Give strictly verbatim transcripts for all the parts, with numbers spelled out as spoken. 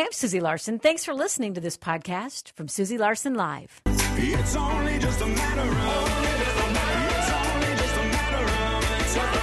Hi, I'm Susie Larson. Thanks for listening to this podcast from Susie Larson Live. It's only just a matter of, it's only just a matter of, it's a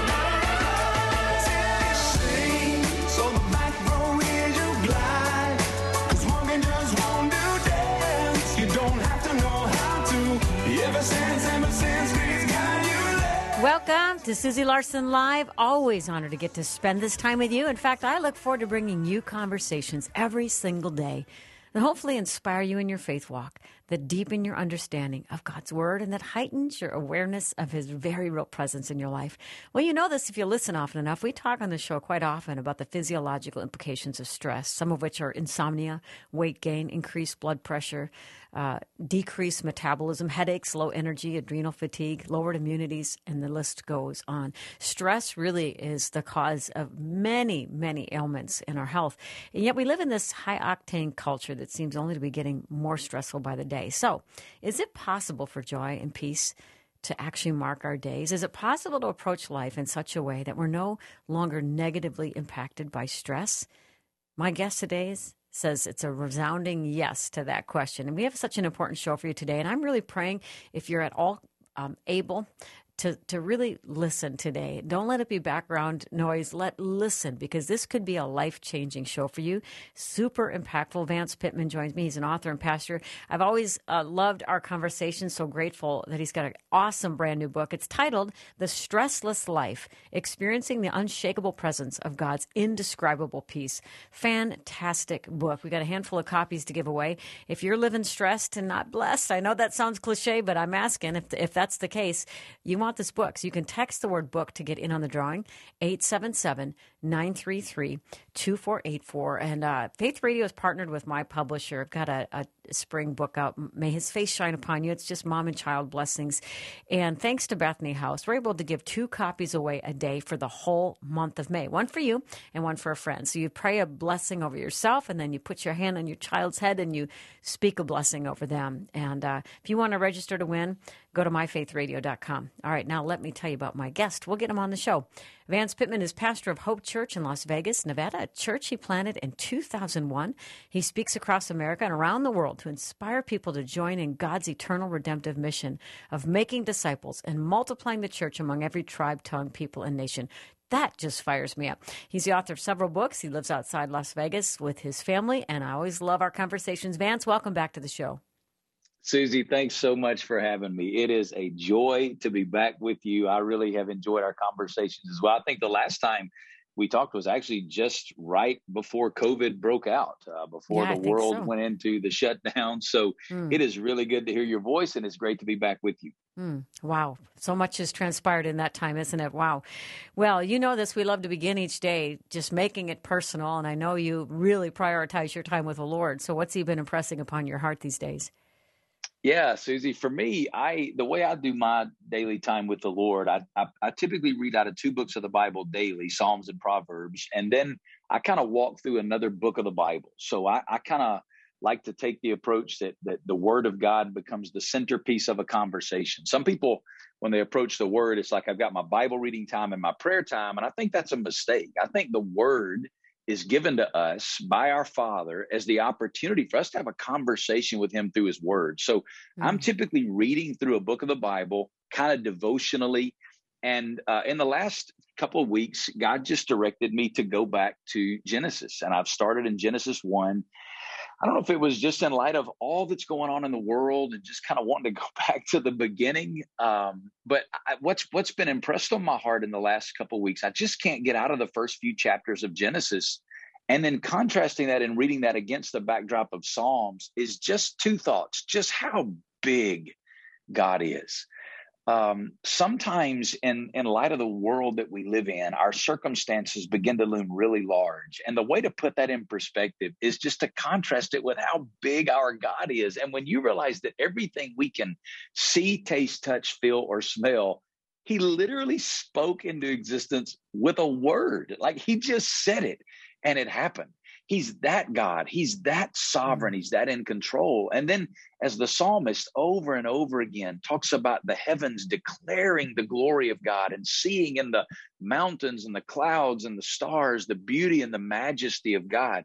matter of, sing, so the back row is you glide, 'cause walking just won't do dance, you don't have to know how to, ever since, ever since we've got you there. Welcome to Susie Larson Live. Always honored to get to spend this time with you. In fact, I look forward to bringing you conversations every single day that hopefully inspire you in your faith walk, that deepen your understanding of God's Word, and that heightens your awareness of His very real presence in your life. Well, you know this if you listen often enough. We talk on the show quite often about the physiological implications of stress, some of which are insomnia, weight gain, increased blood pressure, uh, decreased metabolism, headaches, low energy, adrenal fatigue, lowered immunities, and the list goes on. Stress really is the cause of many, many ailments in our health. And yet we live in this high-octane culture that seems only to be getting more stressful by the day. So, is it possible for joy and peace to actually mark our days? Is it possible to approach life in such a way that we're no longer negatively impacted by stress? My guest today is, says it's a resounding yes to that question. And we have such an important show for you today. And I'm really praying if you're at all um, able to, to really listen today. Don't let it be background noise. Let listen, because this could be a life-changing show for you. Super impactful. Vance Pitman joins me. He's an author and pastor. I've always uh, loved our conversations. So grateful that he's got an awesome brand new book. It's titled The Stressless Life, Experiencing the Unshakable Presence of God's Indescribable Peace. Fantastic book. We got a handful of copies to give away. If you're living stressed and not blessed, I know that sounds cliche, but I'm asking if, if that's the case, you want this book. So you can text the word book to get in on the drawing, eight seven seven, nine three three, two four eight four. And uh, Faith Radio is partnered with my publisher. I've got a, a spring book out, May His Face Shine Upon You. It's just mom and child blessings. And thanks to Bethany House, we're able to give two copies away a day for the whole month of May. One for you and one for a friend. So you pray a blessing over yourself, and then you put your hand on your child's head and you speak a blessing over them. And uh, if you want to register to win, go to my faith radio dot com. All right, now let me tell you about my guest. We'll get him on the show. Vance Pitman is pastor of Hope Church in Las Vegas, Nevada, a church he planted in two thousand one. He speaks across America and around the world to inspire people to join in God's eternal redemptive mission of making disciples and multiplying the church among every tribe, tongue, people, and nation. That just fires me up. He's the author of several books. He lives outside Las Vegas with his family, and I always love our conversations. Vance, welcome back to the show. Susie, thanks so much for having me. It is a joy to be back with you. I really have enjoyed our conversations as well. I think the last time we talked was actually just right before COVID broke out, uh, before Yeah, I the think world so. went into the shutdown. So Mm. it is really good to hear your voice, and it's great to be back with you. Mm, wow. So much has transpired in that time, isn't it? Wow. Well, you know this. We love to begin each day just making it personal. And I know you really prioritize your time with the Lord. So what's He been impressing upon your heart these days? Yeah, Susie, for me, I the way I do my daily time with the Lord, I, I, I typically read out of two books of the Bible daily, Psalms and Proverbs, and then I kind of walk through another book of the Bible. So I, I kind of like to take the approach that that the Word of God becomes the centerpiece of a conversation. Some people, when they approach the Word, it's like I've got my Bible reading time and my prayer time, and I think that's a mistake. I think the Word is given to us by our Father as the opportunity for us to have a conversation with Him through His Word. So mm-hmm. I'm typically reading through a book of the Bible, kind of devotionally. And uh, in the last couple of weeks, God just directed me to go back to Genesis. And I've started in Genesis one. I don't know if it was just in light of all that's going on in the world and just kind of wanting to go back to the beginning. Um, but I, what's what's been impressed on my heart in the last couple of weeks, I just can't get out of the first few chapters of Genesis. And then contrasting that and reading that against the backdrop of Psalms is just two thoughts, just how big God is. Um, sometimes in, in light of the world that we live in, our circumstances begin to loom really large. And the way to put that in perspective is just to contrast it with how big our God is. And when you realize that everything we can see, taste, touch, feel, or smell, He literally spoke into existence with a word. Like He just said it and it happened. He's that God. He's that sovereign. He's that in control. And then as the psalmist over and over again talks about the heavens declaring the glory of God and seeing in the mountains and the clouds and the stars, the beauty and the majesty of God,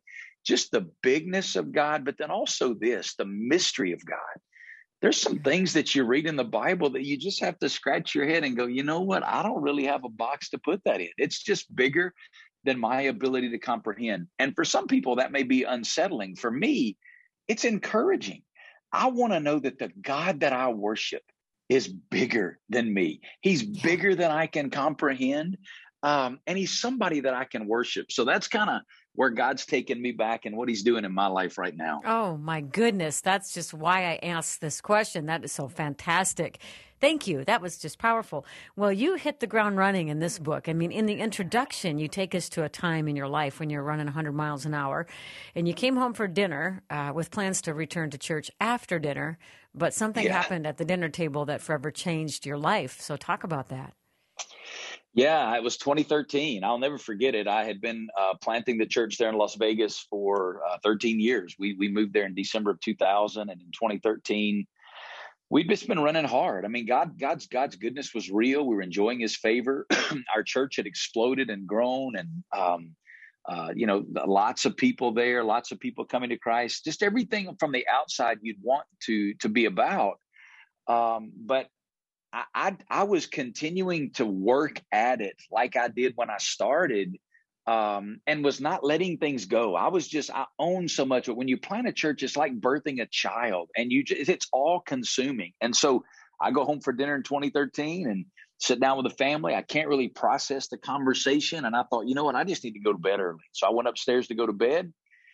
just the bigness of God, but then also this, the mystery of God. There's some things that you read in the Bible that you just have to scratch your head and go, you know what? I don't really have a box to put that in. It's just bigger than my ability to comprehend. And for some people, that may be unsettling. For me, it's encouraging. I want to know that the God that I worship is bigger than me. He's Yeah. bigger than I can comprehend. Um, and he's somebody that I can worship. So that's kind of where God's taken me back and what he's doing in my life right now. Oh, my goodness. That's just why I asked this question. That is so fantastic. Thank you. That was just powerful. Well, you hit the ground running in this book. I mean, in the introduction, you take us to a time in your life when you're running one hundred miles an hour, and you came home for dinner uh, with plans to return to church after dinner, but something Yeah. happened at the dinner table that forever changed your life. So talk about that. Yeah, it was twenty thirteen. I'll never forget it. I had been uh, planting the church there in Las Vegas for uh, thirteen years. We we moved there in December of two thousand, and in twenty thirteen, we'd just been running hard. I mean, God, God's God's goodness was real. We were enjoying His favor. Our church had exploded and grown, and um, uh, you know, lots of people there, lots of people coming to Christ. Just everything from the outside you'd want to to be about. Um, but I, I I was continuing to work at it like I did when I started, um, and was not letting things go. I was just I owned so much. But when you plant a church, it's like birthing a child, and you just, it's all consuming. And so I go home for dinner in twenty thirteen and sit down with the family. I can't really process the conversation, and I thought, you know what, I just need to go to bed early. So I went upstairs to go to bed.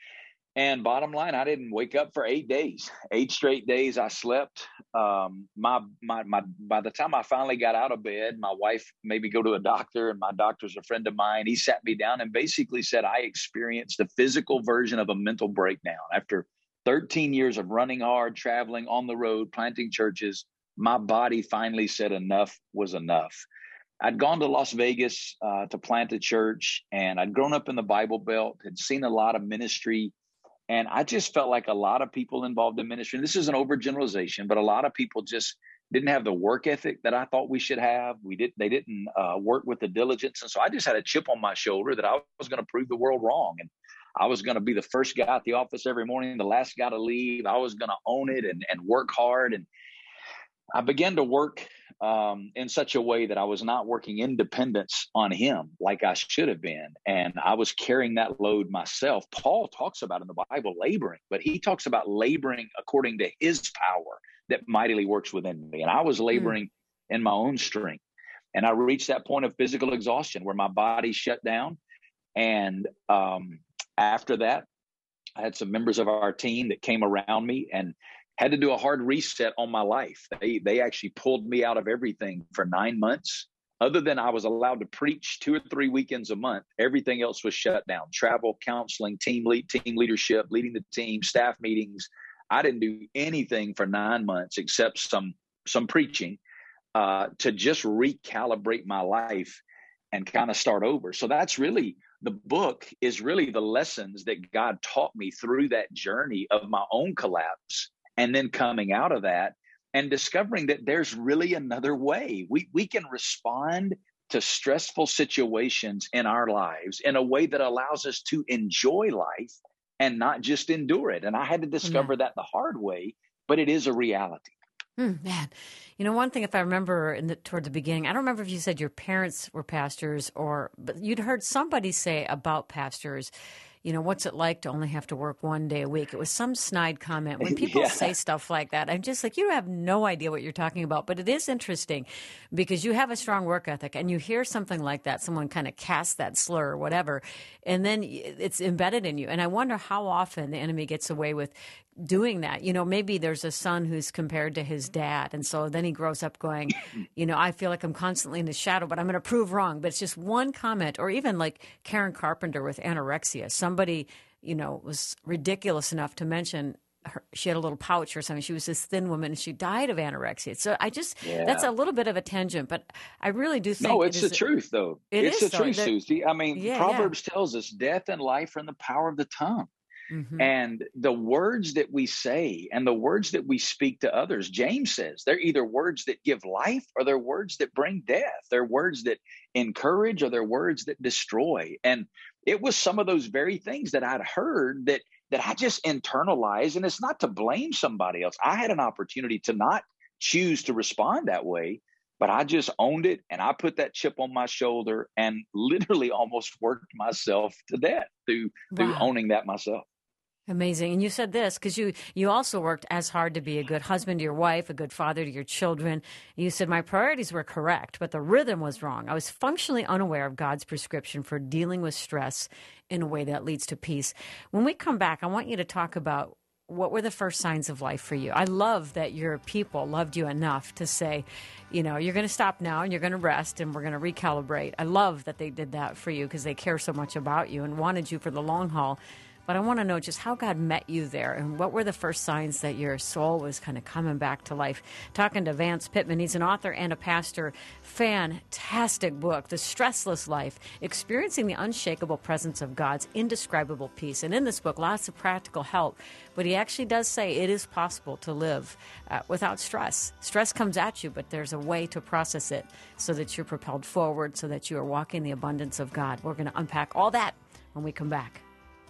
And bottom line, I didn't wake up for eight days, eight straight days. I slept. Um, my, my, my, by the time I finally got out of bed, my wife made me go to a doctor, and my doctor's a friend of mine. He sat me down and basically said, I experienced a physical version of a mental breakdown. After thirteen years of running hard, traveling on the road, planting churches, my body finally said enough was enough. I'd gone to Las Vegas uh, to plant a church, and I'd grown up in the Bible Belt, had seen a lot of ministry. And I just felt like a lot of people involved in ministry, and this is an overgeneralization, but a lot of people just didn't have the work ethic that I thought we should have. We did, they didn't uh, work with the diligence. And so I just had a chip on my shoulder that I was going to prove the world wrong. And I was going to be the first guy at the office every morning, the last guy to leave. I was going to own it and, and work hard. And I began to work um, in such a way that I was not working independence on him like I should have been. And I was carrying that load myself. Paul talks about in the Bible laboring, but he talks about laboring according to his power that mightily works within me. And I was laboring mm. in my own strength. And I reached that point of physical exhaustion where my body shut down. And um, after that, I had some members of our team that came around me and had to do a hard reset on my life. They they actually pulled me out of everything for nine months. Other than I was allowed to preach two or three weekends a month, everything else was shut down. Travel, counseling, team lead, team leadership, leading the team, staff meetings. I didn't do anything for nine months except some some preaching uh, to just recalibrate my life and kind of start over. So that's really, the book is really the lessons that God taught me through that journey of my own collapse. And then coming out of that and discovering that there's really another way. We we can respond to stressful situations in our lives in a way that allows us to enjoy life and not just endure it. And I had to discover yeah. that the hard way, but it is a reality. Mm, man, you know, one thing, if I remember in the, toward the beginning, I don't remember if you said your parents were pastors or, but you'd heard somebody say about pastors, you know, what's it like to only have to work one day a week? It was some snide comment. When people yeah. say stuff like that, I'm just like, you have no idea what you're talking about. But it is interesting because you have a strong work ethic and you hear something like that, someone kind of casts that slur or whatever, and then it's embedded in you. And I wonder how often the enemy gets away with doing that. You know, maybe there's a son who's compared to his dad. And so then he grows up going, you know, I feel like I'm constantly in his shadow, but I'm going to prove wrong. But it's just one comment, or even like Karen Carpenter with anorexia. Somebody, you know, was ridiculous enough to mention her, she had a little pouch or something. She was this thin woman and she died of anorexia. So I just, yeah. that's a little bit of a tangent, but I really do think. No, it's it the is, truth though. It it's is, the though, truth, that, Susie. I mean, yeah, Proverbs yeah. tells us death and life are in the power of the tongue. Mm-hmm. And the words that we say and the words that we speak to others, James says, they're either words that give life or they're words that bring death. They're words that encourage or they're words that destroy. And it was some of those very things that I'd heard that that I just internalized. And it's not to blame somebody else. I had an opportunity to not choose to respond that way, but I just owned it, and I put that chip on my shoulder and literally almost worked myself to death through through Wow. owning that myself. Amazing. And you said this because you, you also worked as hard to be a good husband to your wife, a good father to your children. You said, my priorities were correct, but the rhythm was wrong. I was functionally unaware of God's prescription for dealing with stress in a way that leads to peace. When we come back, I want you to talk about what were the first signs of life for you. I love that your people loved you enough to say, you know, you're going to stop now and you're going to rest and we're going to recalibrate. I love that they did that for you because they care so much about you and wanted you for the long haul. But I want to know just how God met you there and what were the first signs that your soul was kind of coming back to life. Talking to Vance Pitman. He's an author and a pastor. Fantastic book, The Stressless Life, Experiencing the Unshakable Presence of God's Indescribable Peace. And in this book, lots of practical help. But he actually does say it is possible to live uh, without stress. Stress comes at you, but there's a way to process it so that you're propelled forward, so that you are walking the abundance of God. We're going to unpack all that when we come back.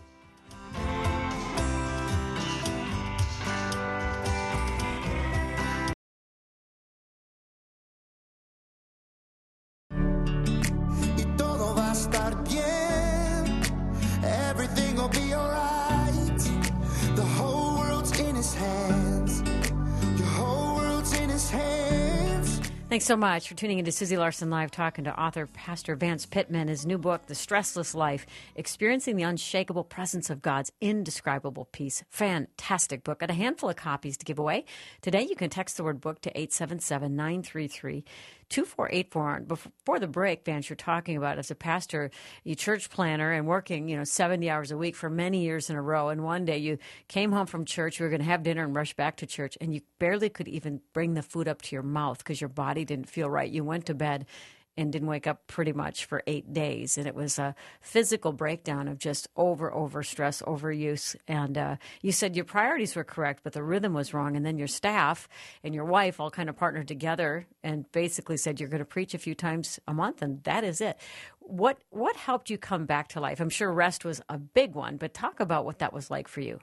Y todo va a estar bien. Everything will be alright. The whole world's in his hands. Your whole world's in his hands. Thanks so much for tuning into Susie Larson Live, talking to author Pastor Vance Pitman. His new book, The Stressless Life, Experiencing the Unshakable Presence of God's Indescribable Peace. Fantastic book. Got a handful of copies to give away. Today you can text the word book to eight seven seven, nine three three, two four eight four. Before the break, Vance, you're talking about as a pastor, you church planner and working, you know, seventy hours a week for many years in a row. And one day you came home from church, you were going to have dinner and rush back to church, and you barely could even bring the food up to your mouth because your body didn't feel right. You went to bed and didn't wake up pretty much for eight days. And it was a physical breakdown of just over, over stress, overuse. And uh, you said your priorities were correct, but the rhythm was wrong. And then your staff and your wife all kind of partnered together and basically said, you're going to preach a few times a month, and that is it. What, what helped you come back to life? I'm sure rest was a big one, but talk about what that was like for you.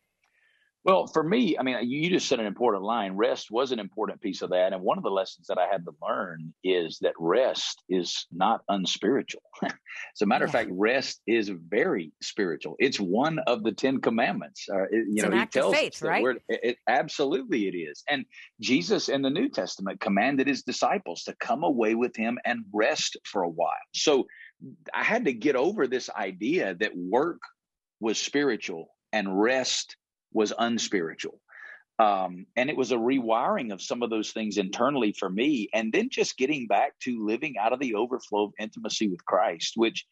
Well, for me, I mean, you just said an important line. Rest was an important piece of that. And one of the lessons that I had to learn is that rest is not unspiritual. As a matter yeah. of fact, rest is very spiritual. It's one of the Ten Commandments. Uh, it, you it's know, an he act tells of faith, us that right? We're, it, it, absolutely it is. And Jesus in the New Testament commanded his disciples to come away with him and rest for a while. So I had to get over this idea that work was spiritual and rest was unspiritual. Um, and it was a rewiring of some of those things internally for me. And then just getting back to living out of the overflow of intimacy with Christ, which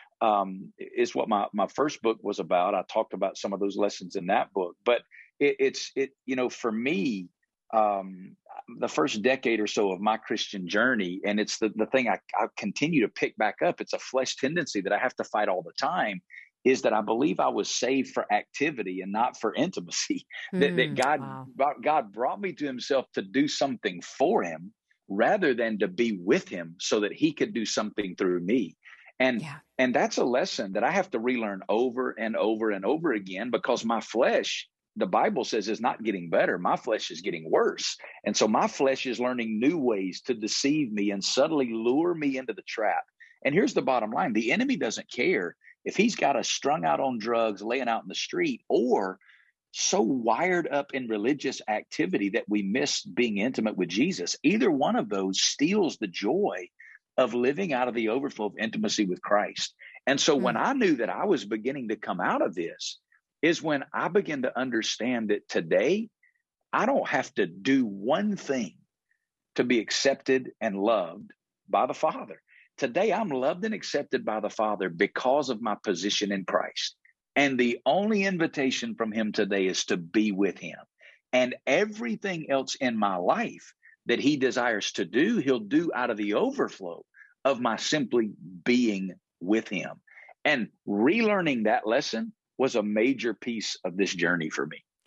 um, is what my, my first book was about. I talked about some of those lessons in that book, but it, it's, it, you know, for me, um, the first decade or so of my Christian journey, and it's the, the thing I, I continue to pick back up. It's a flesh tendency that I have to fight all the time, is that I believe I was saved for activity and not for intimacy. Mm, that, that God, wow. God brought me to himself to do something for him rather than to be with him so that he could do something through me. And, yeah. and that's a lesson that I have to relearn over and over and over again, because my flesh, the Bible says, is not getting better. My flesh is getting worse. And so my flesh is learning new ways to deceive me and subtly lure me into the trap. And here's the bottom line. The enemy doesn't care if he's got us strung out on drugs, laying out in the street, or so wired up in religious activity that we miss being intimate with Jesus. Either one of those steals the joy of living out of the overflow of intimacy with Christ. And so mm-hmm. when I knew that I was beginning to come out of this is when I began to understand that today I don't have to do one thing to be accepted and loved by the Father. Today, I'm loved and accepted by the Father because of my position in Christ. And the only invitation from him today is to be with him. And everything else in my life that he desires to do, he'll do out of the overflow of my simply being with him. And relearning that lesson was a major piece of this journey for me.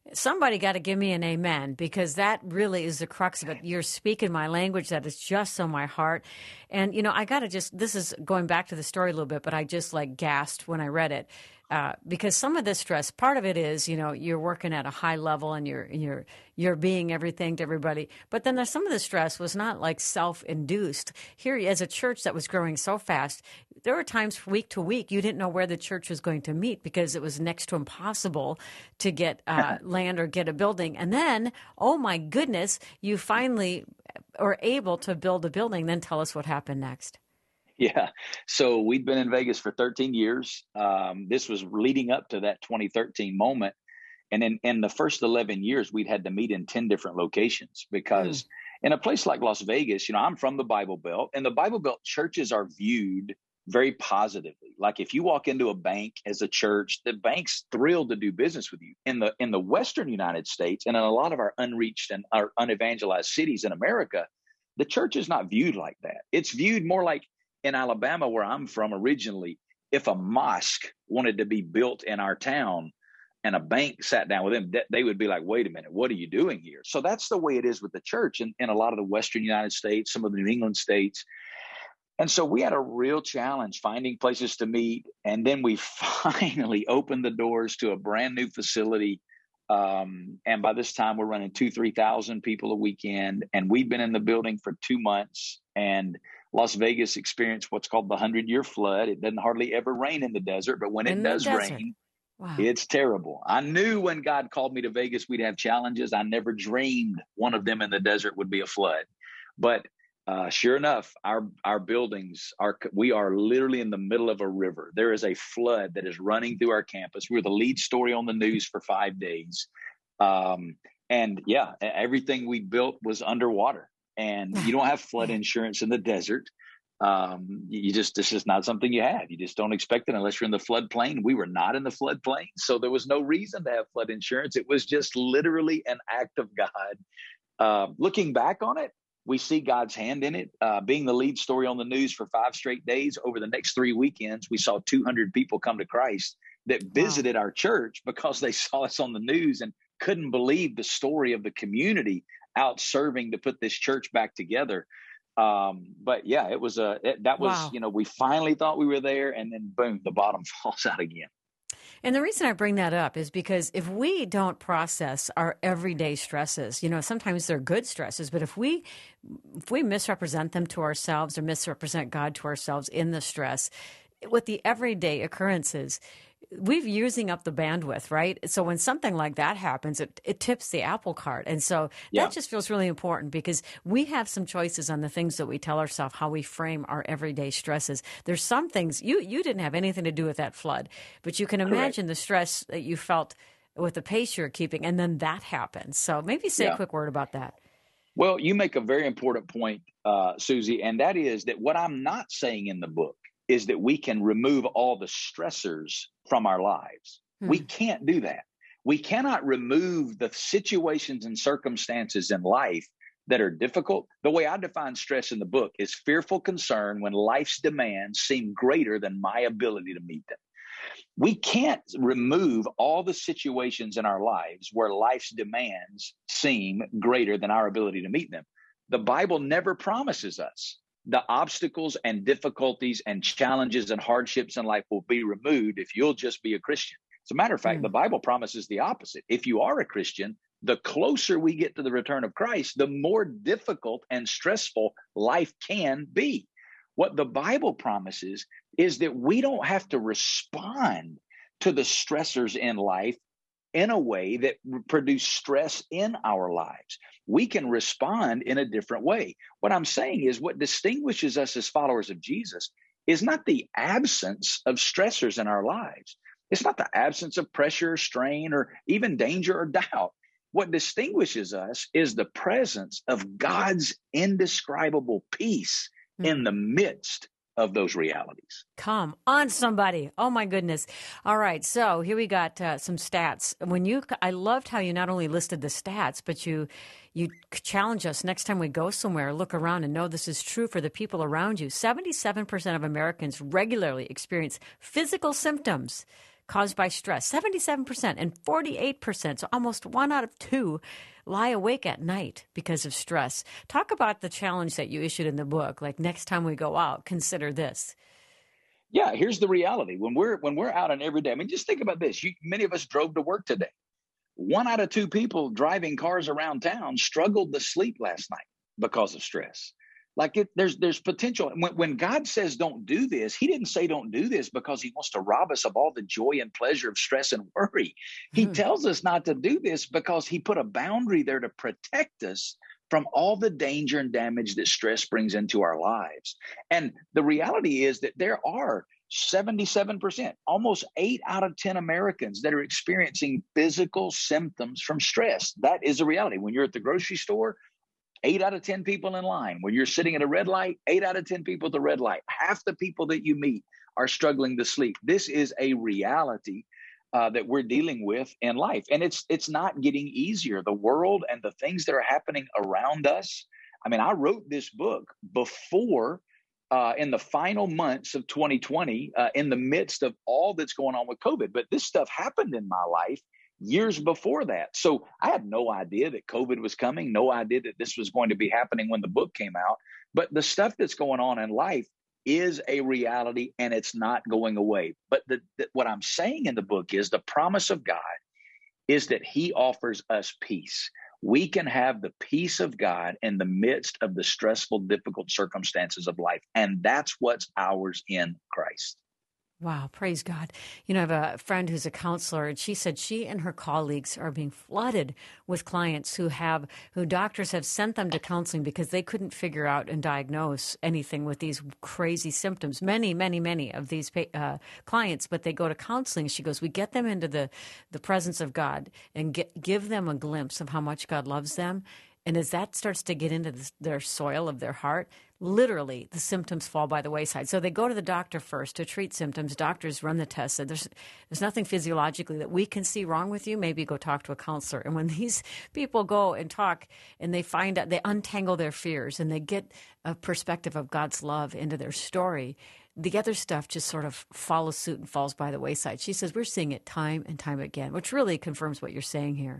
Somebody got to give me an amen, because that really is the crux of it. You're speaking my language that is just on my heart. And, you know, I got to just, this is going back to the story a little bit, but I just like gasped when I read it. Uh, because some of this stress, part of it is, you know, you're working at a high level and you're you're you're being everything to everybody. But then there's some of the stress was not like self-induced. Here, as a church that was growing so fast, there were times week to week you didn't know where the church was going to meet because it was next to impossible to get uh, land or get a building. And then, oh my goodness, you finally are able to build a building. Then tell us what happened next. Yeah. So we'd been in Vegas for thirteen years. Um, this was leading up to that twenty thirteen moment. And in, in the first eleven years, we'd had to meet in ten different locations because mm. in a place like Las Vegas, you know, I'm from the Bible Belt, and the Bible Belt churches are viewed very positively. Like if you walk into a bank as a church, the bank's thrilled to do business with you. In the in the Western United States and in a lot of our unreached and our unevangelized cities in America, the church is not viewed like that. It's viewed more like in Alabama, where I'm from originally, if a mosque wanted to be built in our town and a bank sat down with them, they would be like, wait a minute, what are you doing here? So that's the way it is with the church in, in a lot of the Western United States, some of the New England states. And so we had a real challenge finding places to meet. And then we finally opened the doors to a brand new facility. Um, and by this time, we're running two, three thousand people a weekend. And we've been in the building for two months. And Las Vegas experienced what's called the hundred-year flood. It doesn't hardly ever rain in the desert, but when it does rain, wow. It's terrible. I knew when God called me to Vegas, we'd have challenges. I never dreamed one of them in the desert would be a flood. But uh, sure enough, our our buildings are, we are literally in the middle of a river. There is a flood that is running through our campus. We were the lead story on the news for five days. Um, and yeah, everything we built was underwater. And you don't have flood insurance in the desert. Um, you just, this is not something you have. You just don't expect it unless you're in the floodplain. We were not in the floodplain. So there was no reason to have flood insurance. It was just literally an act of God. Uh, looking back on it, we see God's hand in it. Uh, being the lead story on the news for five straight days, over the next three weekends, we saw two hundred people come to Christ that visited wow. our church because they saw us on the news and couldn't believe the story of the community out serving to put this church back together. Um, but yeah, it was a, it, that was, wow. you know, we finally thought we were there, and then boom, the bottom falls out again. And the reason I bring that up is because if we don't process our everyday stresses, you know, sometimes they're good stresses, but if we, if we misrepresent them to ourselves or misrepresent God to ourselves in the stress, with the everyday occurrences, we're using up the bandwidth, right? So when something like that happens, it, it tips the apple cart. And so yeah. that just feels really important because we have some choices on the things that we tell ourselves, how we frame our everyday stresses. There's some things, you, you didn't have anything to do with that flood, but you can imagine Correct. The stress that you felt with the pace you're keeping, and then that happens. So maybe say yeah. a quick word about that. Well, you make a very important point, uh, Susie, and that is that what I'm not saying in the book is that we can remove all the stressors from our lives. Hmm. We can't do that. We cannot remove the situations and circumstances in life that are difficult. The way I define stress in the book is fearful concern when life's demands seem greater than my ability to meet them. We can't remove all the situations in our lives where life's demands seem greater than our ability to meet them. The Bible never promises us the obstacles and difficulties and challenges and hardships in life will be removed if you'll just be a Christian. As a matter of fact, mm. the Bible promises the opposite. If you are a Christian, the closer we get to the return of Christ, the more difficult and stressful life can be. What the Bible promises is that we don't have to respond to the stressors in life in a way that produce stress in our lives. We can respond in a different way. What I'm saying is what distinguishes us as followers of Jesus is not the absence of stressors in our lives. It's not the absence of pressure, strain, or even danger or doubt. What distinguishes us is the presence of God's indescribable peace mm-hmm. in the midst of those realities. Come on, somebody. Oh, my goodness. All right. So here we got uh, some stats. When you, I loved how you not only listed the stats, but you you challenge us next time we go somewhere, look around and know this is true for the people around you. seventy-seven percent of Americans regularly experience physical symptoms caused by stress, seventy-seven percent, and forty-eight percent, so almost one out of two, lie awake at night because of stress. Talk about the challenge that you issued in the book, like next time we go out, consider this. Yeah, here's the reality. When we're when we're out on every day, I mean, just think about this. You, many of us drove to work today. One out of two people driving cars around town struggled to sleep last night because of stress. Like it, there's there's potential. When, when God says don't do this, he didn't say don't do this because he wants to rob us of all the joy and pleasure of stress and worry. He Hmm. tells us not to do this because he put a boundary there to protect us from all the danger and damage that stress brings into our lives. And the reality is that there are seventy-seven percent, almost eight out of ten Americans that are experiencing physical symptoms from stress. That is a reality. When you're at the grocery store, eight out of ten people in line. When you're sitting at a red light, eight out of ten people at the red light. Half the people that you meet are struggling to sleep. This is a reality uh, that we're dealing with in life. And it's it's not getting easier. The world and the things that are happening around us. I mean, I wrote this book before uh, in the final months of twenty twenty, uh, in the midst of all that's going on with COVID. But this stuff happened in my life years before that. So I had no idea that COVID was coming, no idea that this was going to be happening when the book came out. But the stuff that's going on in life is a reality and it's not going away. But the, the, what I'm saying in the book is the promise of God is that he offers us peace. We can have the peace of God in the midst of the stressful, difficult circumstances of life. And that's what's ours in Christ. Wow, praise God. You know, I have a friend who's a counselor, and she said she and her colleagues are being flooded with clients who have, who doctors have sent them to counseling because they couldn't figure out and diagnose anything with these crazy symptoms. Many, many, many of these uh, clients, but they go to counseling. She goes, we get them into the, the presence of God and get, give them a glimpse of how much God loves them. And as that starts to get into the, their soil of their heart, literally the symptoms fall by the wayside. So they go to the doctor first to treat symptoms. Doctors run the tests. Said there's there's nothing physiologically that we can see wrong with you. Maybe go talk to a counselor. And when these people go and talk and they find out, they untangle their fears and they get a perspective of God's love into their story, the other stuff just sort of follows suit and falls by the wayside. She says we're seeing it time and time again, which really confirms what you're saying here.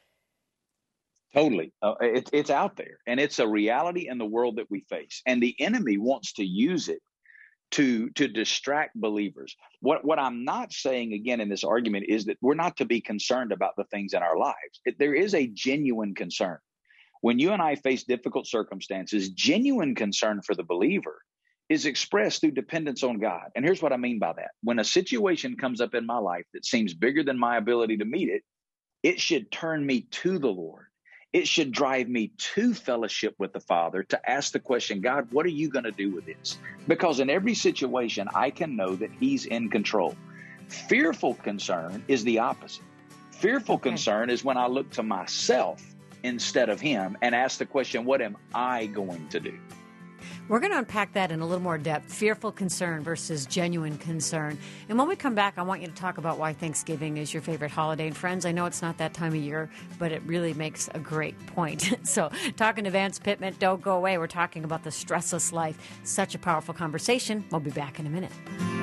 Totally. Uh, it, it's out there and it's a reality in the world that we face. And the enemy wants to use it to, to distract believers. What, what I'm not saying again in this argument is that we're not to be concerned about the things in our lives. It, there is a genuine concern. When you and I face difficult circumstances, genuine concern for the believer is expressed through dependence on God. And here's what I mean by that. When a situation comes up in my life that seems bigger than my ability to meet it, it should turn me to the Lord. It should drive me to fellowship with the Father to ask the question, God, what are you going to do with this? Because in every situation, I can know that he's in control. Fearful concern is the opposite. Fearful Okay. concern is when I look to myself instead of him and ask the question, what am I going to do? We're going to unpack that in a little more depth, fearful concern versus genuine concern. And when we come back, I want you to talk about why Thanksgiving is your favorite holiday. And friends, I know it's not that time of year, but it really makes a great point. So talking to Vance Pitman, don't go away. We're talking about the stressless life. Such a powerful conversation. We'll be back in a minute.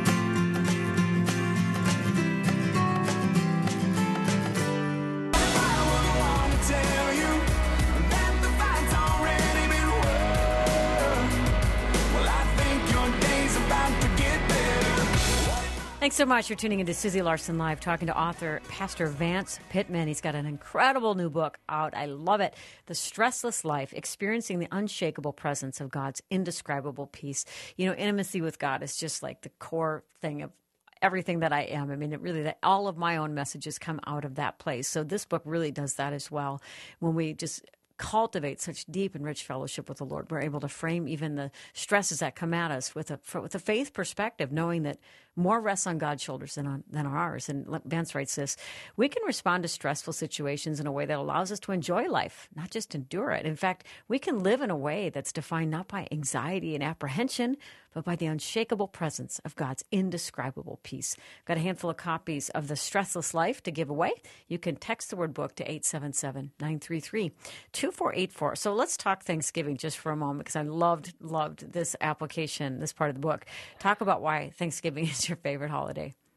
Thanks so much for tuning into Susie Larson Live, talking to author Pastor Vance Pitman. He's got an incredible new book out. I love it. The Stressless Life, Experiencing the Unshakable Presence of God's Indescribable Peace. You know, intimacy with God is just like the core thing of everything that I am. I mean, it really, that all of my own messages come out of that place. So this book really does that as well. When we just cultivate such deep and rich fellowship with the Lord, we're able to frame even the stresses that come at us with a with a faith perspective, knowing that more rests on God's shoulders than on than on ours. And Vance writes this: we can respond to stressful situations in a way that allows us to enjoy life, not just endure it. In fact, we can live in a way that's defined not by anxiety and apprehension, but by the unshakable presence of God's indescribable peace. Got a handful of copies of The Stressless Life to give away. You can text the word book to eight seven seven, nine three three, two four eight four. So let's talk Thanksgiving just for a moment, because I loved, loved this application, this part of the book. Talk about why Thanksgiving is your favorite holiday.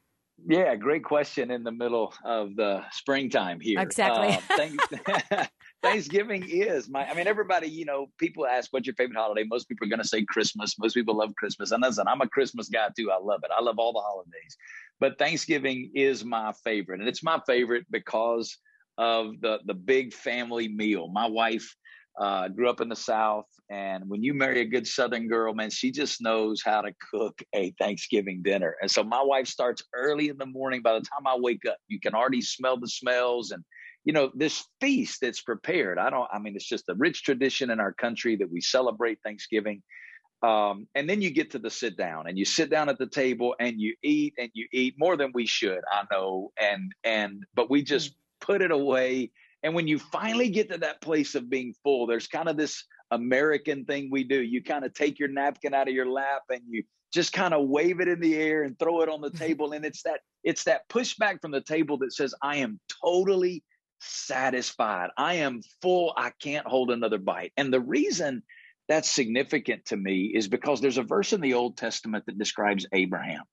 Yeah, great question in the middle of the springtime here. Exactly. Uh, thanks, Thanksgiving is my, I mean, everybody, you know, people ask, what's your favorite holiday? Most people are going to say Christmas. Most people love Christmas. And listen, I'm a Christmas guy too. I love it. I love all the holidays. But Thanksgiving is my favorite. And it's my favorite because of the, the big family meal. My wife uh, grew up in the South. And when you marry a good Southern girl, man, she just knows how to cook a Thanksgiving dinner. And so my wife starts early in the morning. By the time I wake up, you can already smell the smells and, you know, this feast that's prepared. I don't, I mean, it's just a rich tradition in our country that we celebrate Thanksgiving. Um, and then you get to the sit down and you sit down at the table and you eat and you eat more than we should, I know. And, and, but we just mm. put it away. And when you finally get to that place of being full, there's kind of this American thing we do. You kind of take your napkin out of your lap and you just kind of wave it in the air and throw it on the table. And it's that, it's that pushback from the table that says, I am totally satisfied. I am full. I can't hold another bite. And the reason that's significant to me is because there's a verse in the Old Testament that describes Abraham.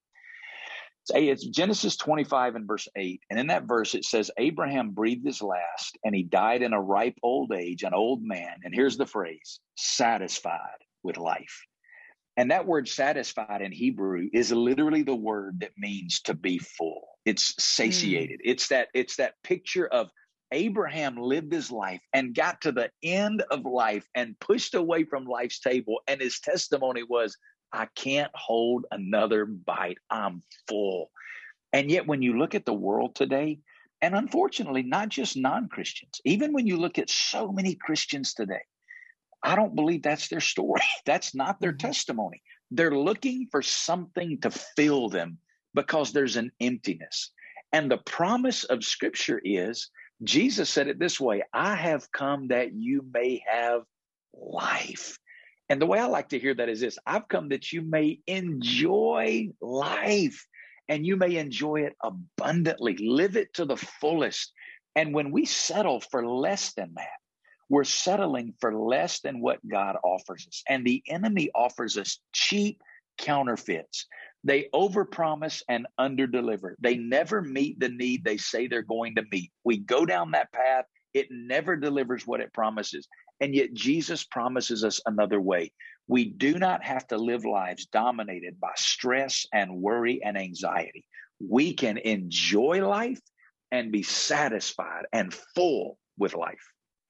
It's Genesis twenty-five and verse eight. And in that verse, it says, Abraham breathed his last and he died in a ripe old age, an old man. And here's the phrase, satisfied with life. And that word satisfied in Hebrew is literally the word that means to be full. It's satiated. Mm. It's that, it's that picture of Abraham lived his life and got to the end of life and pushed away from life's table. And his testimony was, I can't hold another bite. I'm full. And yet when you look at the world today, and unfortunately, not just non-Christians, even when you look at so many Christians today, I don't believe that's their story. That's not their testimony. They're looking for something to fill them because there's an emptiness. And the promise of Scripture is, Jesus said it this way, I have come that you may have life. And the way I like to hear that is this, I've come that you may enjoy life and you may enjoy it abundantly, live it to the fullest. And when we settle for less than that, we're settling for less than what God offers us. And the enemy offers us cheap counterfeits. They overpromise and underdeliver. They never meet the need they say they're going to meet. We go down that path. It never delivers what it promises. And yet Jesus promises us another way. We do not have to live lives dominated by stress and worry and anxiety. We can enjoy life and be satisfied and full with life.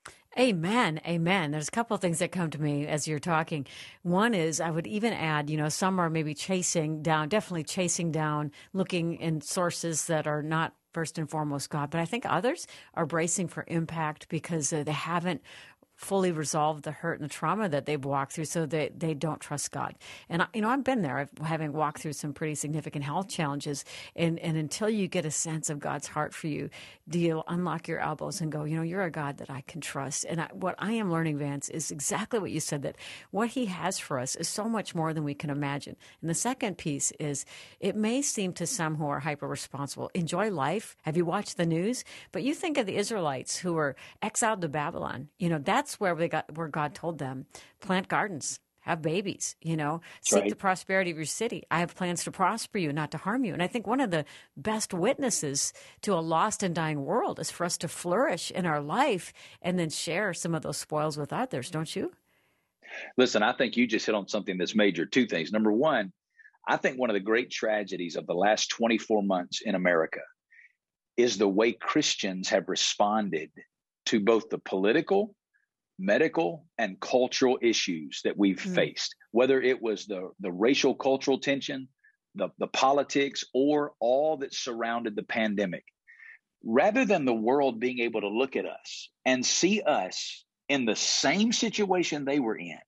Amen. Amen. There's a couple of things that come to me as you're talking. One is I would even add, you know, some are maybe chasing down, definitely chasing down, looking in sources that are not first and foremost God. But I think others are bracing for impact because uh, they haven't fully resolved the hurt and the trauma that they've walked through, so they, they don't trust God. And, you know, I've been there, I've, having walked through some pretty significant health challenges. And, and until you get a sense of God's heart for you, do you unlock your elbows and go, you know, you're a God that I can trust. And I, what I am learning, Vance, is exactly what you said, that what he has for us is so much more than we can imagine. And the second piece is, it may seem to some who are hyper-responsible, enjoy life. Have you watched the news? But you think of the Israelites who were exiled to Babylon. You know, that's where they got, where God told them, plant gardens, have babies, you know, seek right. the prosperity of your city. I have plans to prosper you, not to harm you. And I think one of the best witnesses to a lost and dying world is for us to flourish in our life and then share some of those spoils with others, don't you? Listen, I think you just hit on something that's major. Two things. Number one, I think one of the great tragedies of the last twenty-four months in America is the way Christians have responded to both the political, medical, and cultural issues that we've mm. faced, whether it was the, the racial cultural tension, the, the politics, or all that surrounded the pandemic. Rather than the world being able to look at us and see us in the same situation they were in,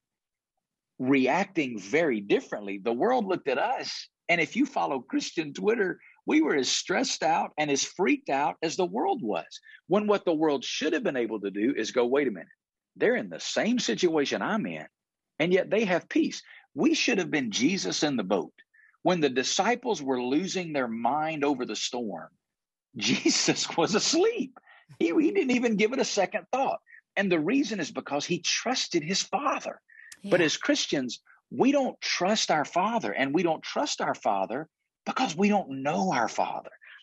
reacting very differently, the world looked at us, and if you follow Christian Twitter, we were as stressed out and as freaked out as the world was, when what the world should have been able to do is go, wait a minute, they're in the same situation I'm in, and yet they have peace. We should have been Jesus in the boat. When the disciples were losing their mind over the storm, Jesus was asleep. He, he didn't even give it a second thought. And the reason is because he trusted his Father. Yeah. But as Christians, we don't trust our Father, and we don't trust our Father because we don't know our Father.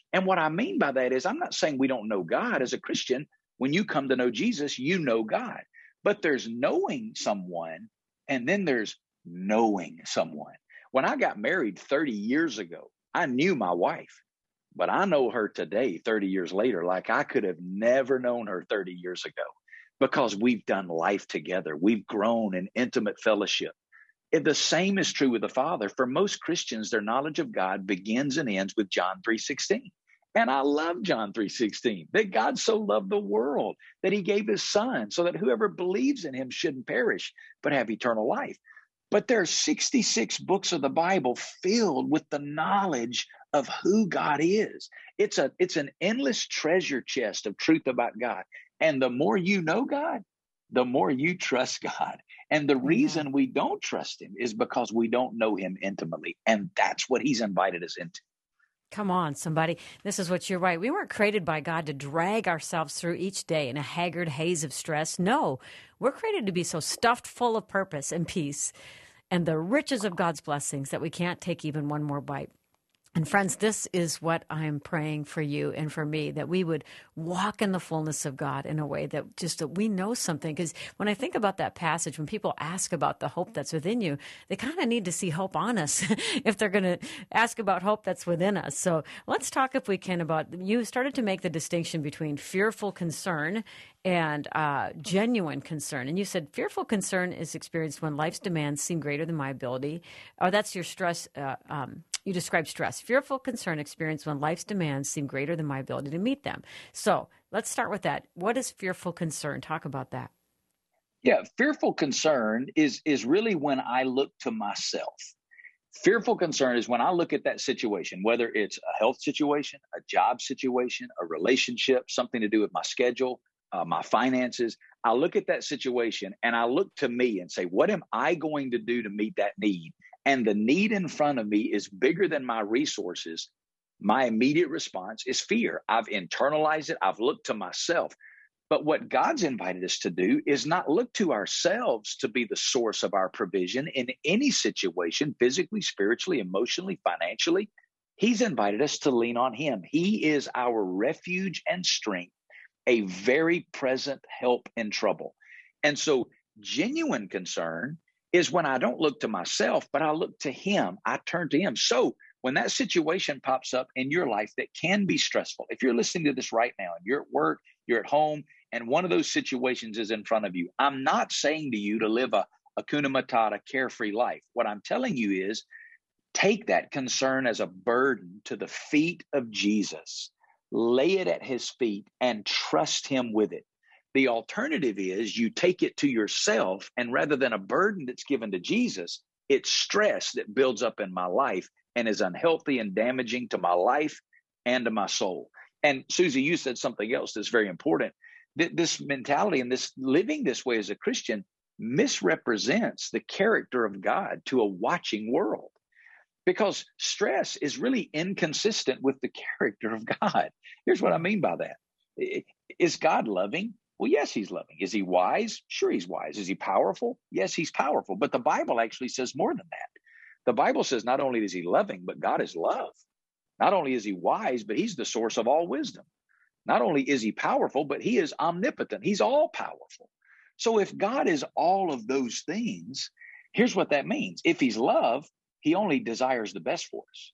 And what I mean by that is I'm not saying we don't know God. As a Christian, when you come to know Jesus, you know God. But there's knowing someone, and then there's knowing someone. When I got married thirty years ago, I knew my wife, but I know her today, thirty years later, like I could have never known her thirty years ago, because we've done life together. We've grown in intimate fellowship. And the same is true with the Father. For most Christians, their knowledge of God begins and ends with John three sixteen. And I love John three sixteen, that God so loved the world that he gave his son so that whoever believes in him shouldn't perish, but have eternal life. But there are sixty-six books of the Bible filled with the knowledge of who God is. It's a, it's an endless treasure chest of truth about God. And the more you know God, the more you trust God. And the reason we don't trust him is because we don't know him intimately. And that's what he's invited us into. Come on, somebody. This is what you're right. We weren't created by God to drag ourselves through each day in a haggard haze of stress. No, we're created to be so stuffed full of purpose and peace and the riches of God's blessings that we can't take even one more bite. And friends, this is what I'm praying for you and for me, that we would walk in the fullness of God in a way that just that we know something. Because when I think about that passage, when people ask about the hope that's within you, they kind of need to see hope on us if they're going to ask about hope that's within us. So let's talk, if we can, about, you started to make the distinction between fearful concern and uh, genuine concern. And you said fearful concern is experienced when life's demands seem greater than my ability. Oh, that's your stress. Uh, um, you describe stress. Fearful concern experienced when life's demands seem greater than my ability to meet them. So let's start with that. What is fearful concern? Talk about that. Yeah, fearful concern is is really when I look to myself. Fearful concern is when I look at that situation, whether it's a health situation, a job situation, a relationship, something to do with my schedule, uh, my finances. I look at that situation and I look to me and say, what am I going to do to meet that need? And the need in front of me is bigger than my resources. My immediate response is fear. I've internalized it. I've looked to myself. But what God's invited us to do is not look to ourselves to be the source of our provision in any situation, physically, spiritually, emotionally, financially. He's invited us to lean on him. He is our refuge and strength, a very present help in trouble. And so genuine concern is when I don't look to myself, but I look to him. I turn to him. So when that situation pops up in your life that can be stressful, if you're listening to this right now and you're at work, you're at home, and one of those situations is in front of you, I'm not saying to you to live a Hakuna Matata carefree life. What I'm telling you is take that concern as a burden to the feet of Jesus, lay it at his feet and trust him with it. The alternative is you take it to yourself, and rather than a burden that's given to Jesus, it's stress that builds up in my life and is unhealthy and damaging to my life and to my soul. And Susie, you said something else that's very important. This mentality and this living this way as a Christian misrepresents the character of God to a watching world, because stress is really inconsistent with the character of God. Here's what I mean by that. Is God loving? Well, yes, he's loving. Is he wise? Sure, he's wise. Is he powerful? Yes, he's powerful. But the Bible actually says more than that. The Bible says not only is he loving, but God is love. Not only is he wise, but he's the source of all wisdom. Not only is he powerful, but he is omnipotent. He's all powerful. So if God is all of those things, here's what that means. If he's love, he only desires the best for us.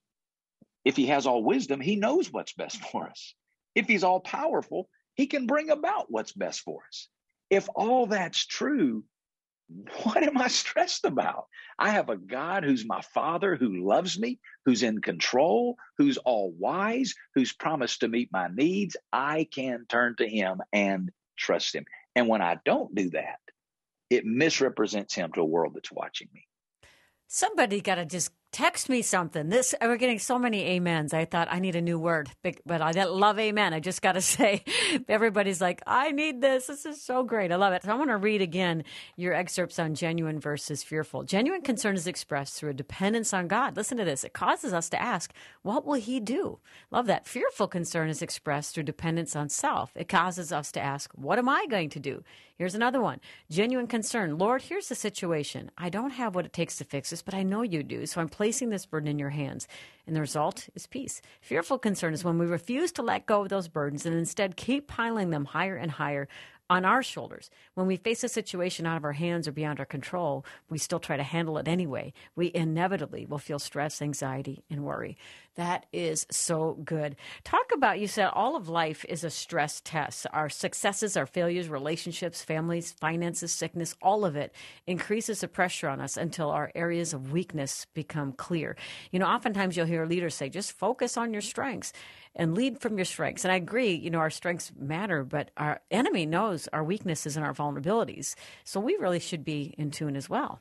If he has all wisdom, he knows what's best for us. If he's all powerful, he can bring about what's best for us. If all that's true, what am I stressed about? I have a God who's my Father, who loves me, who's in control, who's all wise, who's promised to meet my needs. I can turn to him and trust him. And when I don't do that, it misrepresents him to a world that's watching me. Somebody got to just text me something. This we're getting so many amens. I thought I need a new word, but I love amen. I just got to say, everybody's like, I need this. This is so great. I love it. So I want to read again your excerpts on genuine versus fearful. Genuine concern is expressed through a dependence on God. Listen to this. It causes us to ask, what will he do? Love that. Fearful concern is expressed through dependence on self. It causes us to ask, what am I going to do? Here's another one. Genuine concern. Lord, here's the situation. I don't have what it takes to fix this, but I know you do. So I'm placing placing this burden in your hands. And the result is peace. Fearful concern is when we refuse to let go of those burdens and instead keep piling them higher and higher on our shoulders. When we face a situation out of our hands or beyond our control, we still try to handle it anyway. We inevitably will feel stress, anxiety, and worry. That is so good. Talk about, you said all of life is a stress test. Our successes, our failures, relationships, families, finances, sickness, all of it increases the pressure on us until our areas of weakness become clear. You know, oftentimes you'll hear leaders say, just focus on your strengths and lead from your strengths. And I agree, you know, our strengths matter, but our enemy knows our weaknesses and our vulnerabilities. So we really should be in tune as well.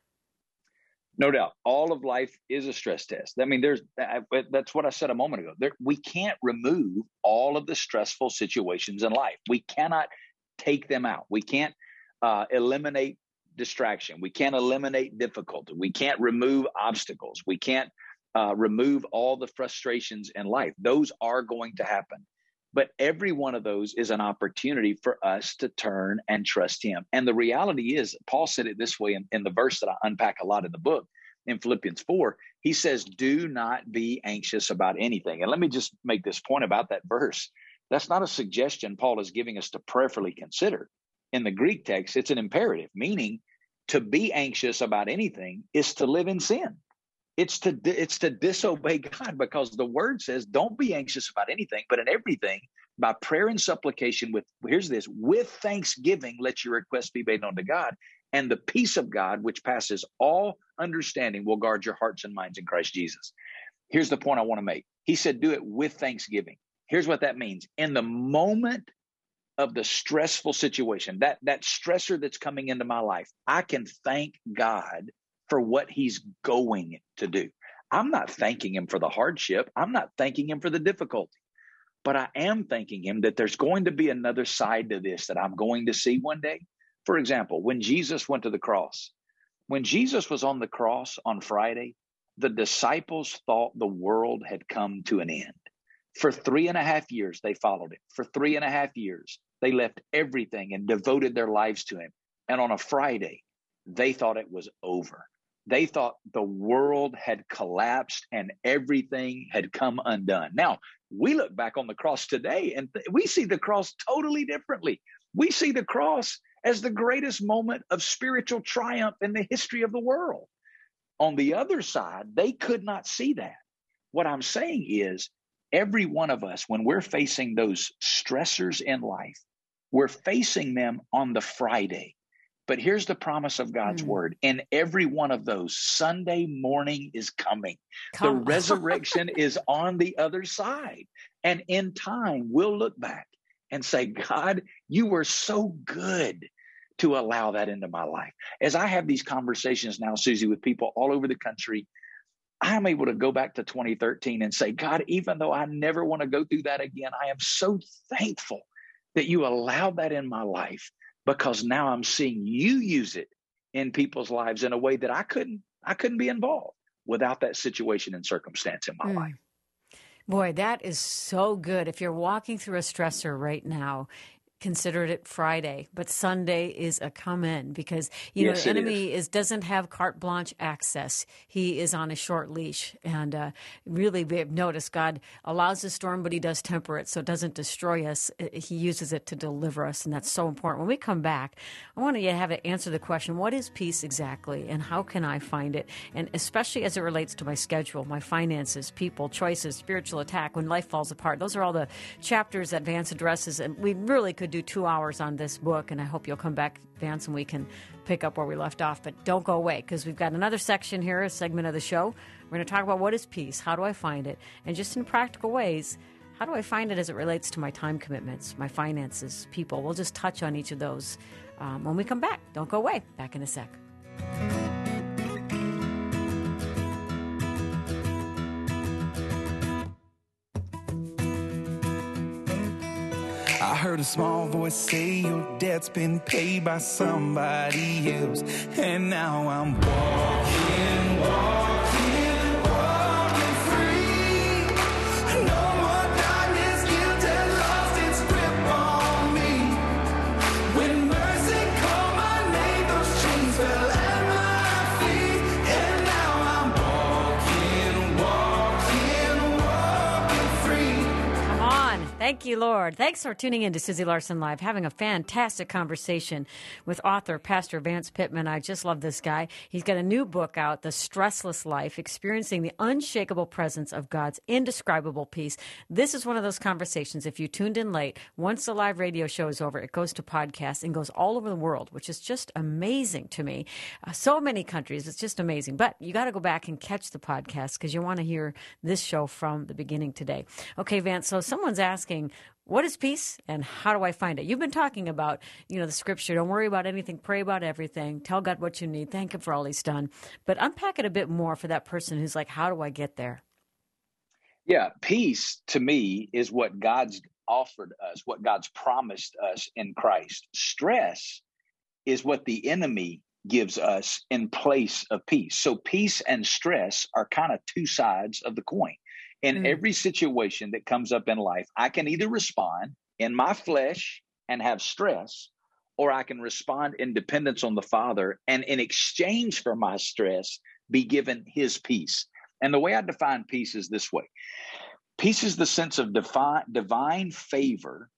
No doubt. All of life is a stress test. I mean, there's that's what I said a moment ago. There, we can't remove all of the stressful situations in life. We cannot take them out. We can't uh, eliminate distraction. We can't eliminate difficulty. We can't remove obstacles. We can't uh, remove all the frustrations in life. Those are going to happen. But every one of those is an opportunity for us to turn and trust him. And the reality is, Paul said it this way in, in the verse that I unpack a lot in the book, in Philippians four, he says, do not be anxious about anything. And let me just make this point about that verse. That's not a suggestion Paul is giving us to prayerfully consider. In the Greek text, it's an imperative, meaning to be anxious about anything is to live in sin. It's to it's to disobey God, because the word says, don't be anxious about anything, but in everything, by prayer and supplication with, here's this, with thanksgiving, let your requests be made known to God. And the peace of God, which passes all understanding, will guard your hearts and minds in Christ Jesus. Here's the point I want to make. He said, do it with thanksgiving. Here's what that means. In the moment of the stressful situation, that, that stressor that's coming into my life, I can thank God for what he's going to do. I'm not thanking him for the hardship. I'm not thanking him for the difficulty, but I am thanking him that there's going to be another side to this that I'm going to see one day. For example, when Jesus went to the cross, when Jesus was on the cross on Friday, the disciples thought the world had come to an end. For three and a half years, they followed him. For three and a half years, they left everything and devoted their lives to him. And on a Friday, they thought it was over. They thought the world had collapsed and everything had come undone. Now, we look back on the cross today and th- we see the cross totally differently. We see the cross as the greatest moment of spiritual triumph in the history of the world. On the other side, they could not see that. What I'm saying is, every one of us, when we're facing those stressors in life, we're facing them on the Friday. But here's the promise of God's mm. word. In every one of those, Sunday morning is coming. Come. The resurrection is on the other side. And in time, we'll look back and say, God, you were so good to allow that into my life. As I have these conversations now, Susie, with people all over the country, I'm able to go back to twenty thirteen and say, God, even though I never want to go through that again, I am so thankful that you allowed that in my life, because now I'm seeing you use it in people's lives in a way that I couldn't, I couldn't be involved without that situation and circumstance in my mm. life. Boy, that is so good. If you're walking through a stressor right now, consider it Friday, but Sunday is a come in, because, you yes, know, the enemy is. is doesn't have carte blanche access. He is on a short leash. And uh, really, we've noticed God allows the storm, but he does temper it so it doesn't destroy us. He uses it to deliver us, and that's so important. When we come back, I want you to have to answer the question, what is peace exactly, and how can I find it? And especially as it relates to my schedule, my finances, people, choices, spiritual attack, when life falls apart. Those are all the chapters that Vance addresses, and we really could do two hours on this book, and I hope you'll come back, Vance, and we can pick up where we left off. But don't go away, because we've got another section here, a segment of the show. We're going to talk about what is peace, how do I find it, and just in practical ways, how do I find it as it relates to my time commitments, my finances, people. We'll just touch on each of those um, when we come back. Don't go away. Back in a sec. I heard a small voice say your debt's been paid by somebody else, and now I'm walking, walking, walking free. No more darkness, guilt and lost its grip on me. When mercy called my name, those chains fell at my feet, and now I'm walking. Thank you, Lord. Thanks for tuning in to Susie Larson Live, having a fantastic conversation with author, Pastor Vance Pittman. I just love this guy. He's got a new book out, The Stressless Life, Experiencing the Unshakable Presence of God's Indescribable Peace. This is one of those conversations, if you tuned in late, once the live radio show is over, it goes to podcast and goes all over the world, which is just amazing to me. Uh, so many countries, it's just amazing. But you got to go back and catch the podcast because you want to hear this show from the beginning today. Okay, Vance, so someone's asking, what is peace and how do I find it? You've been talking about, you know, the scripture, don't worry about anything, pray about everything, tell God what you need, thank him for all he's done. But unpack it a bit more for that person who's like, how do I get there? Yeah, peace to me is what God's offered us, what God's promised us in Christ. Stress is what the enemy gives us in place of peace. So peace and stress are kind of two sides of the coin. In mm. every situation that comes up in life, I can either respond in my flesh and have stress, or I can respond in dependence on the Father and in exchange for my stress, be given his peace. And the way I define peace is this way. Peace is the sense of divine, divine favor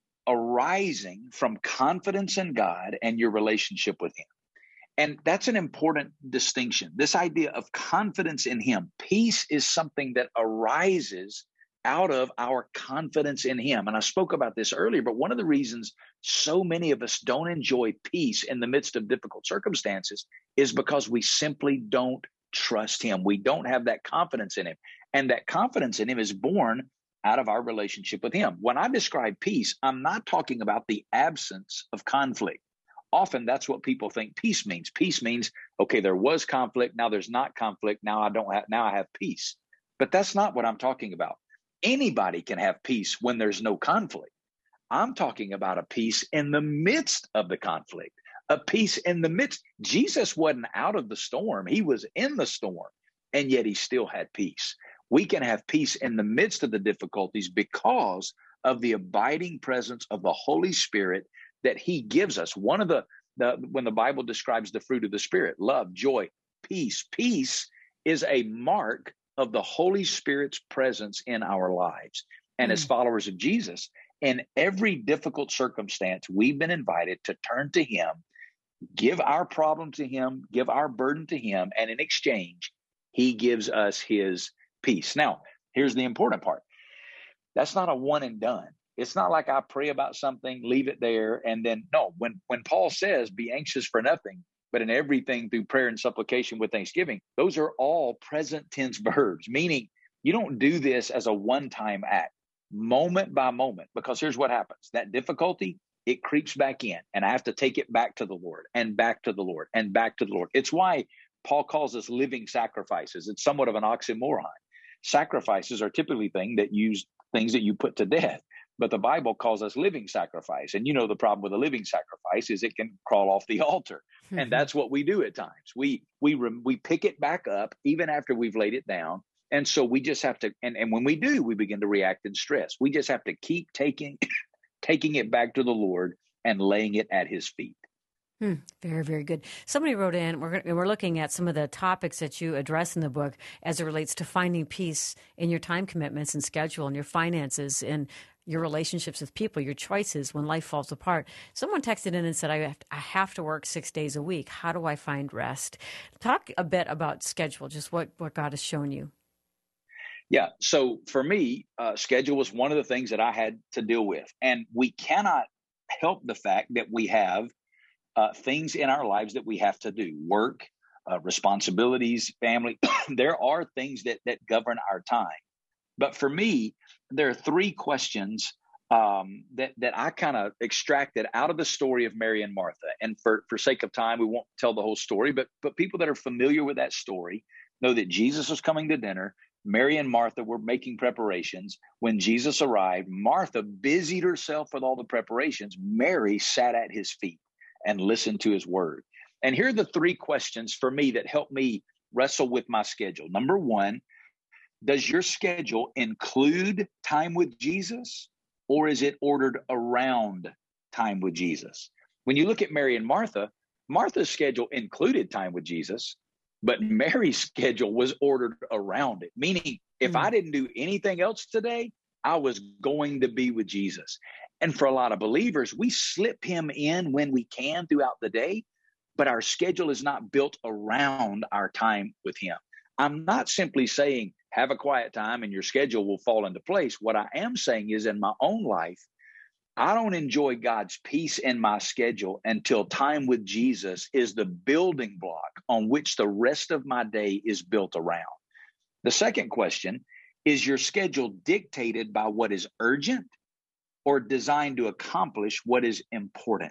arising from confidence in God and your relationship with him. And that's an important distinction. This idea of confidence in him. Peace is something that arises out of our confidence in him. And I spoke about this earlier, but one of the reasons so many of us don't enjoy peace in the midst of difficult circumstances is because we simply don't trust him. We don't have that confidence in him. And that confidence in him is born out of our relationship with him. When I describe peace, I'm not talking about the absence of conflict. Often that's what people think peace means. Peace means, okay, there was conflict. Now there's not conflict. Now I don't have, now I have peace. But that's not what I'm talking about. Anybody can have peace when there's no conflict. I'm talking about a peace in the midst of the conflict, a peace in the midst. Jesus wasn't out of the storm. He was in the storm, and yet he still had peace. We can have peace in the midst of the difficulties because of the abiding presence of the Holy Spirit that he gives us. One of the, the, when the Bible describes the fruit of the Spirit, love, joy, peace, peace is a mark of the Holy Spirit's presence in our lives. And mm. as followers of Jesus, in every difficult circumstance, we've been invited to turn to him, give our problem to him, give our burden to him, and in exchange, he gives us his peace. Now, here's the important part. That's not a one and done. It's not like I pray about something, leave it there, and then, no, when, when Paul says, be anxious for nothing, but in everything through prayer and supplication with thanksgiving, those are all present tense verbs, meaning you don't do this as a one-time act, moment by moment, because here's what happens. That difficulty, it creeps back in, and I have to take it back to the Lord and back to the Lord and back to the Lord. It's why Paul calls us living sacrifices. It's somewhat of an oxymoron. Sacrifices are typically things that use things that you put to death. But the Bible calls us living sacrifice. And you know the problem with a living sacrifice is it can crawl off the altar. Mm-hmm. And that's what we do at times. We we we pick it back up even after we've laid it down. And so we just have to, and, and when we do, we begin to react in stress. We just have to keep taking taking it back to the Lord and laying it at his feet. Hmm, very, very good. Somebody wrote in, we're, we're looking at some of the topics that you address in the book as it relates to finding peace in your time commitments and schedule and your finances and your relationships with people, your choices when life falls apart. Someone texted in and said, I have, to, I have to work six days a week. How do I find rest? Talk a bit about schedule, just what, what God has shown you. Yeah. So for me, uh, schedule was one of the things that I had to deal with. And we cannot help the fact that we have uh, things in our lives that we have to do, work, uh, responsibilities, family. There are things that, that govern our time. But for me, there are three questions um, that, that I kind of extracted out of the story of Mary and Martha. And for, for sake of time, we won't tell the whole story, but, but people that are familiar with that story know that Jesus was coming to dinner. Mary and Martha were making preparations. When Jesus arrived, Martha busied herself with all the preparations. Mary sat at his feet and listened to his word. And here are the three questions for me that help me wrestle with my schedule. Number one, does your schedule include time with Jesus, or is it ordered around time with Jesus? When you look at Mary and Martha, Martha's schedule included time with Jesus, but Mary's schedule was ordered around it. Meaning, if mm. I didn't do anything else today, I was going to be with Jesus. And for a lot of believers, we slip him in when we can throughout the day, but our schedule is not built around our time with him. I'm not simply saying have a quiet time and your schedule will fall into place. What I am saying is in my own life, I don't enjoy God's peace in my schedule until time with Jesus is the building block on which the rest of my day is built around. The second question, is your schedule dictated by what is urgent or designed to accomplish what is important?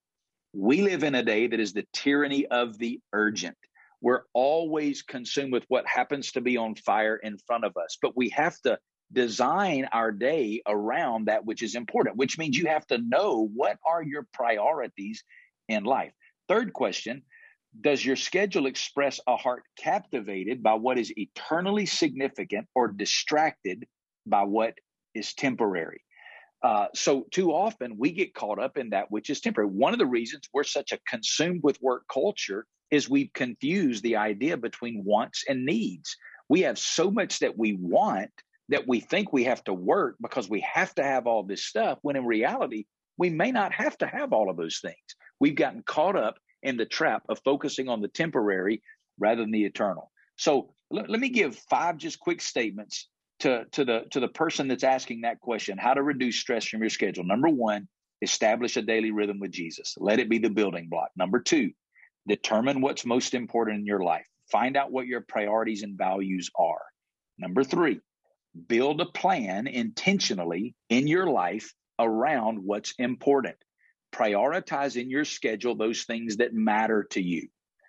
We live in a day that is the tyranny of the urgent. We're always consumed with what happens to be on fire in front of us, but we have to design our day around that which is important, which means you have to know what are your priorities in life. Third question, does your schedule express a heart captivated by what is eternally significant or distracted by what is temporary? Uh, so too often we get caught up in that which is temporary. One of the reasons we're such a consumed with work culture is we've confused the idea between wants and needs. We have so much that we want that we think we have to work because we have to have all this stuff, when in reality, we may not have to have all of those things. We've gotten caught up in the trap of focusing on the temporary rather than the eternal. So let, let me give five just quick statements to, to the to the person that's asking that question, how to reduce stress from your schedule. Number one, establish a daily rhythm with Jesus. Let it be the building block. Number two, determine what's most important in your life. Find out what your priorities and values are. Number three, build a plan intentionally in your life around what's important. Prioritize in your schedule those things that matter to you.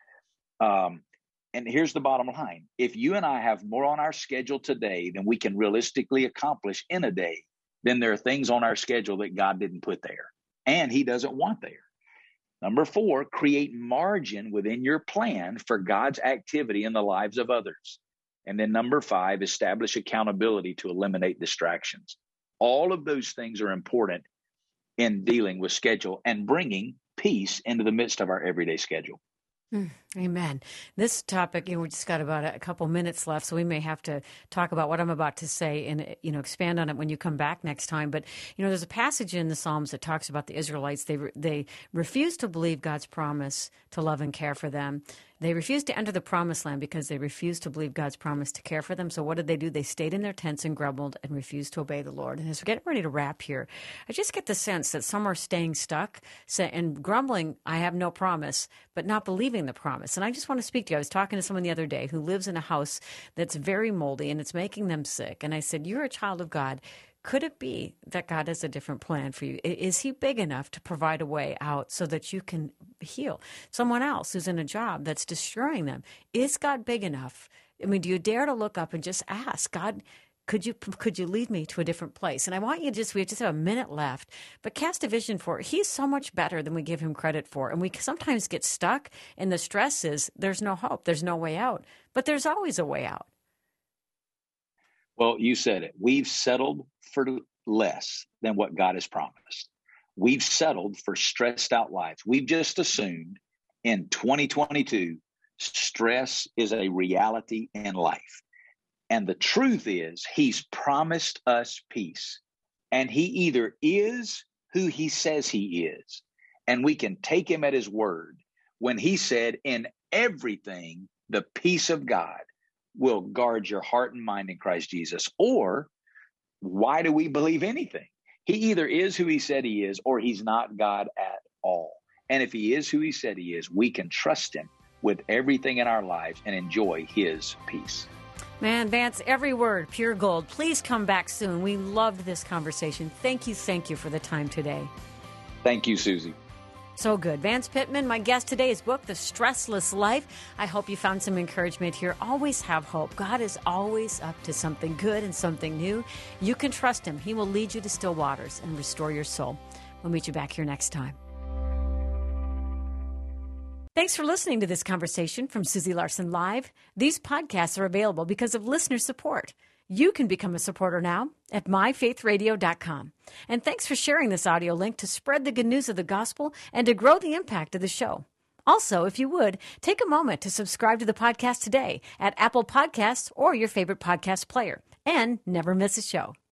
Um, and here's the bottom line. If you and I have more on our schedule today than we can realistically accomplish in a day, then there are things on our schedule that God didn't put there and he doesn't want there. Number four, create margin within your plan for God's activity in the lives of others. And then number five, establish accountability to eliminate distractions. All of those things are important in dealing with schedule and bringing peace into the midst of our everyday schedule. Mm, amen. This topic, you know, we just got about a couple minutes left, so we may have to talk about what I'm about to say and, you know, expand on it when you come back next time. But, you know, there's a passage in the Psalms that talks about the Israelites. They re- they refuse to believe God's promise to love and care for them. They refused to enter the promised land because they refused to believe God's promise to care for them. So what did they do? They stayed in their tents and grumbled and refused to obey the Lord. And as we're getting ready to wrap here, I just get the sense that some are staying stuck and grumbling, I have no promise, but not believing the promise. And I just want to speak to you. I was talking to someone the other day who lives in a house that's very moldy and it's making them sick. And I said, you're a child of God. Could it be that God has a different plan for you? Is he big enough to provide a way out so that you can heal someone else who's in a job that's destroying them? Is God big enough? I mean, do you dare to look up and just ask, God, could you could you lead me to a different place? And I want you to just, we just have a minute left, but cast a vision for it. He's so much better than we give him credit for. And we sometimes get stuck in the stresses. There's no hope. There's no way out. But there's always a way out. Well, you said it. We've settled for less than what God has promised. We've settled for stressed out lives. We've just assumed in twenty twenty-two, stress is a reality in life. And the truth is, he's promised us peace. And he either is who he says he is, and we can take him at his word when he said, in everything, the peace of God will guard your heart and mind in Christ Jesus. Or why do we believe anything? He either is who he said he is, or he's not God at all. And if he is who he said he is, we can trust him with everything in our lives and enjoy his peace. Man, Vance, every word, pure gold. Please come back soon. We loved this conversation. Thank you, thank you for the time today. Thank you, Susie. So good. Vance Pitman, my guest today, his book, The Stressless Life. I hope you found some encouragement here. Always have hope. God is always up to something good and something new. You can trust him. He will lead you to still waters and restore your soul. We'll meet you back here next time. Thanks for listening to this conversation from Susie Larson Live. These podcasts are available because of listener support. You can become a supporter now at my faith radio dot com. And thanks for sharing this audio link to spread the good news of the gospel and to grow the impact of the show. Also, if you would, take a moment to subscribe to the podcast today at Apple Podcasts or your favorite podcast player, and never miss a show.